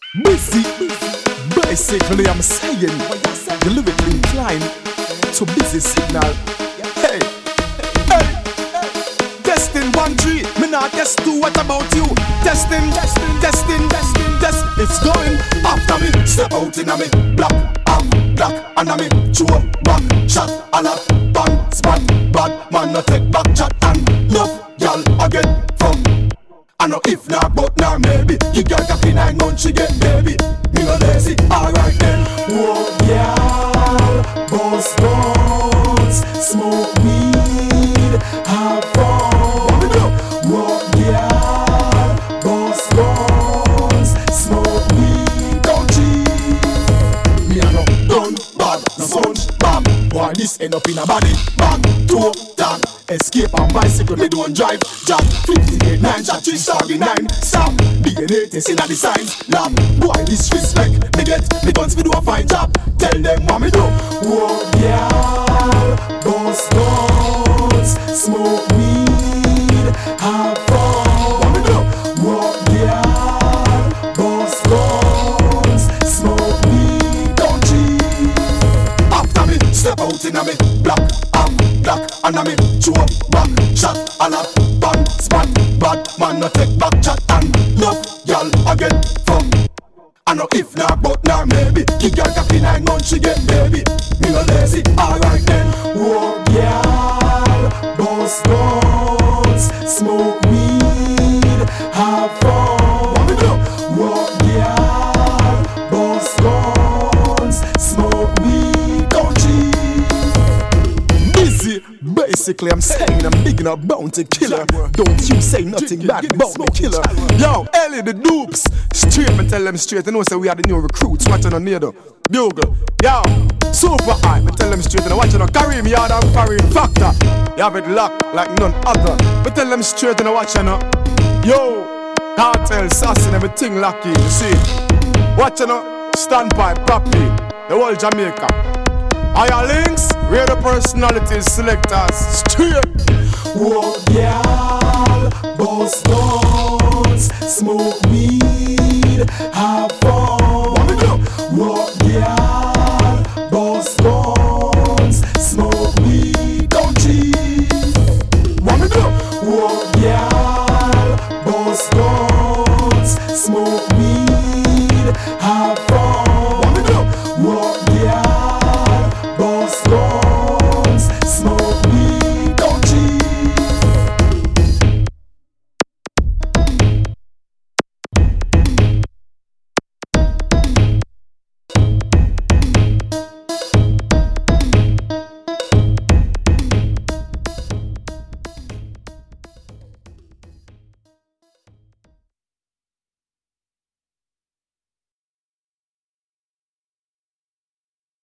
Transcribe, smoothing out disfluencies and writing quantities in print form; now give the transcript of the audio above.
Busy, basically I'm saying the lyrically inclined to busy signal. Hey, hey, testing 1 3, me not test 2, what about you? Testing, test. It's going after me. Step out in a me, black, and a me, chew back, shot, a lot, bang, span, bad man no take back chat and love, y'all again from. I know if not, but now maybe you got cocky 9 months, she get baby. Me no lazy, alright then. Whoa, yeah, boss bones, smoke weed, have fun. Whoa, yeah, boss bones, smoke weed, don't cheat. Me a no done bad, no sponge bam. Boy, this end up in a body bag, 2 down. Escape on bicycle, me don't drive. Jack 58, 9, shot 3, sorry 9. Stop, DNA test in a design lab. Boy, this respect, me get me guns, me do a fine job. Tell them what me do. Whoa, yeah, boss guns, smoke weed, have fun. What me do? Whoa, yeah, boss guns, smoke weed, don't cheat. After me, step out in a me, black, and a me, chew back, shot, a lot, bang, span, bad man no take back chat and love, y'all again from. I know if not, but now maybe you got cocky 9 months, she get baby. Me no lazy, alright then. Whoa, yeah, boss guns, smoke weed, have fun. What me do? Whoa, yeah, boss guns, smoke weed, don't cheat. Busy, basically I'm saying I'm bigging up Bounty Killer. Don't you say nothing bad about me, killer. Yo, Ellie the dupes, straight me tell them straight. I know say we are the new recruits, watching on near though. Bugle, yo, super high, me tell them straight. And watching on Kareem Yard and Kareem Factor. You have it locked like none other. Me tell them straight and watching on. Yo, cartel, sass and everything lucky, you see. Watching on, standpipe, properly, the whole Jamaica. Higher links, radio personalities, selectors, straight. Whoa, yeah, boss guns, smoke weed, have fun.